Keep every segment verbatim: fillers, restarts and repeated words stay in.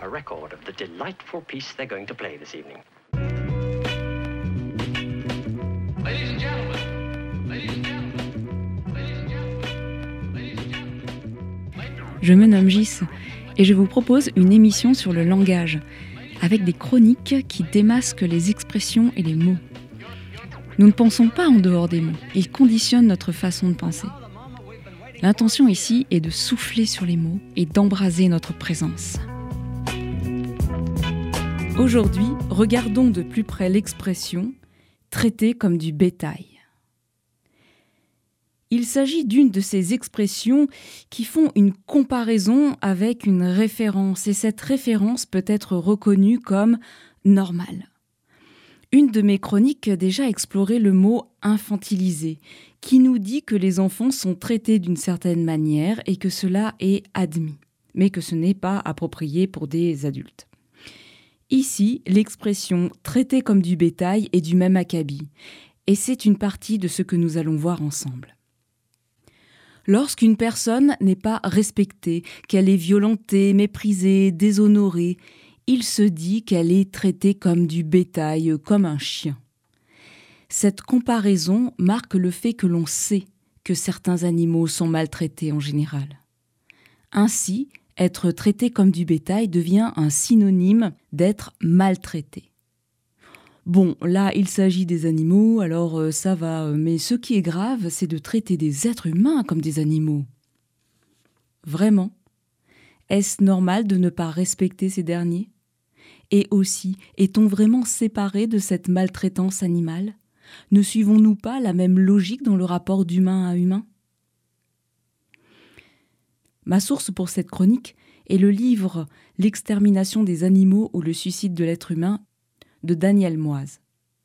a record of the delightful piece they're going to play this evening. Ladies and gentlemen, ladies and gentlemen, ladies and gentlemen, ladies and gentlemen. Je me nomme Gis et je vous propose une émission sur le langage, avec des chroniques qui démasquent les expressions et les mots. Nous ne pensons pas en dehors des mots, ils conditionnent notre façon de penser. L'intention ici est de souffler sur les mots et d'embraser notre présence. Aujourd'hui, regardons de plus près l'expression « traiter comme du bétail ». Il s'agit d'une de ces expressions qui font une comparaison avec une référence, et cette référence peut être reconnue comme « normale ». Une de mes chroniques a déjà exploré le mot « infantilisé », qui nous dit que les enfants sont traités d'une certaine manière et que cela est admis, mais que ce n'est pas approprié pour des adultes. Ici, l'expression « traiter comme du bétail » est du même acabit, et c'est une partie de ce que nous allons voir ensemble. Lorsqu'une personne n'est pas respectée, qu'elle est violentée, méprisée, déshonorée, il se dit qu'elle est traitée comme du bétail, comme un chien. Cette comparaison marque le fait que l'on sait que certains animaux sont maltraités en général. Ainsi, être traité comme du bétail devient un synonyme d'être maltraité. Bon, là, il s'agit des animaux, alors euh, ça va, mais ce qui est grave, c'est de traiter des êtres humains comme des animaux. Vraiment ? Est-ce normal de ne pas respecter ces derniers ? Et aussi, est-on vraiment séparé de cette maltraitance animale ? Ne suivons-nous pas la même logique dans le rapport d'humain à humain ? Ma source pour cette chronique est le livre « L'extermination des animaux ou le suicide de l'être humain » de Daniel Moise.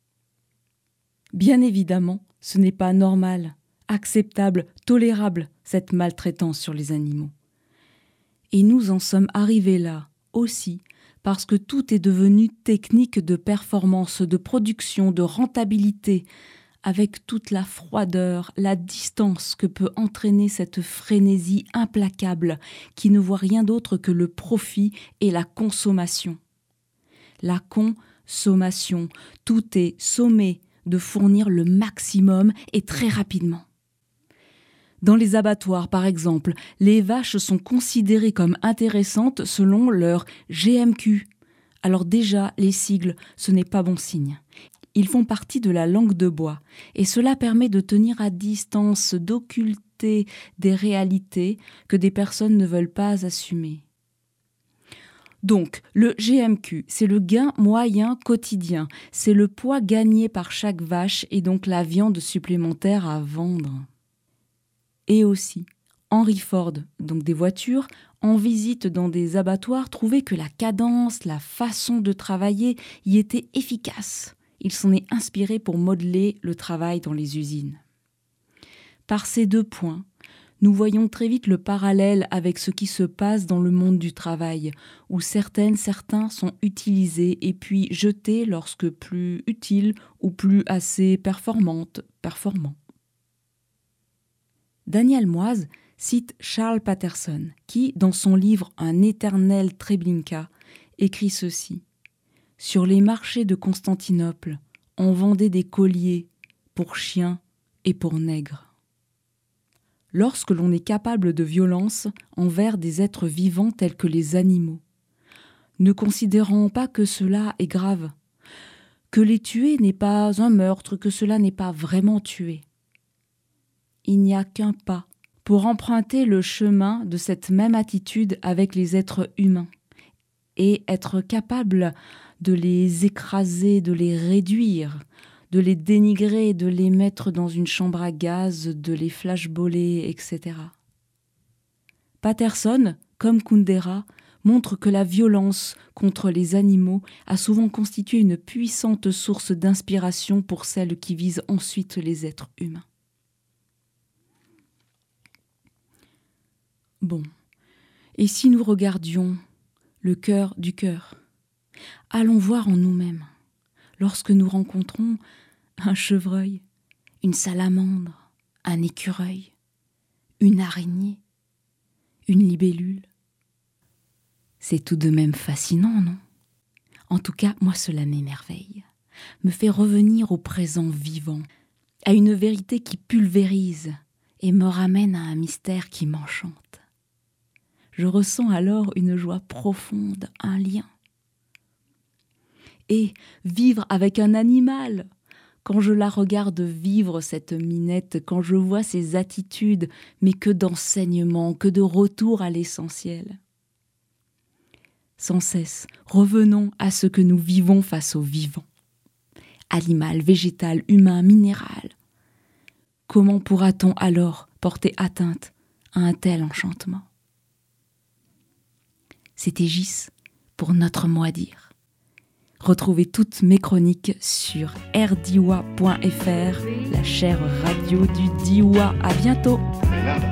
Bien évidemment, ce n'est pas normal, acceptable, tolérable, cette maltraitance sur les animaux. Et nous en sommes arrivés là aussi parce que tout est devenu technique de performance, de production, de rentabilité, avec toute la froideur, la distance que peut entraîner cette frénésie implacable qui ne voit rien d'autre que le profit et la consommation. La consommation, tout est sommé de fournir le maximum et très rapidement. Dans les abattoirs, par exemple, les vaches sont considérées comme intéressantes selon leur G M Q. Alors déjà, les sigles, ce n'est pas bon signe. Ils font partie de la langue de bois, et cela permet de tenir à distance, d'occulter des réalités que des personnes ne veulent pas assumer. Donc, le G M Q, c'est le gain moyen quotidien, c'est le poids gagné par chaque vache et donc la viande supplémentaire à vendre. Et aussi, Henry Ford, donc des voitures, en visite dans des abattoirs, trouvait que la cadence, la façon de travailler y était efficace. Il s'en est inspiré pour modeler le travail dans les usines. Par ces deux points, nous voyons très vite le parallèle avec ce qui se passe dans le monde du travail, où certaines, certains sont utilisés et puis jetés lorsque plus utiles ou plus assez performantes, performants. Daniel Moise cite Charles Patterson, qui, dans son livre « Un éternel Treblinka », écrit ceci. « Sur les marchés de Constantinople, on vendait des colliers pour chiens et pour nègres. » Lorsque l'on est capable de violence envers des êtres vivants tels que les animaux, ne considérons pas que cela est grave, que les tuer n'est pas un meurtre, que cela n'est pas vraiment tuer. Il n'y a qu'un pas pour emprunter le chemin de cette même attitude avec les êtres humains et être capable de les écraser, de les réduire, de les dénigrer, de les mettre dans une chambre à gaz, de les flashballer, et cetera. Patterson, comme Kundera, montre que la violence contre les animaux a souvent constitué une puissante source d'inspiration pour celles qui visent ensuite les êtres humains. Bon, et si nous regardions le cœur du cœur, allons voir en nous-mêmes, lorsque nous rencontrons un chevreuil, une salamandre, un écureuil, une araignée, une libellule. C'est tout de même fascinant, non ? En tout cas, moi cela m'émerveille, me fait revenir au présent vivant, à une vérité qui pulvérise et me ramène à un mystère qui m'enchante. Je ressens alors une joie profonde, un lien. Et vivre avec un animal, quand je la regarde vivre cette minette, quand je vois ses attitudes, mais que d'enseignement, que de retour à l'essentiel. Sans cesse, revenons à ce que nous vivons face au vivant. Animal, végétal, humain, minéral. Comment pourra-t-on alors porter atteinte à un tel enchantement ? C'était Gis pour notre mot à dire. Retrouvez toutes mes chroniques sur r diwa point f r, la chaire radio du Diwa. À bientôt.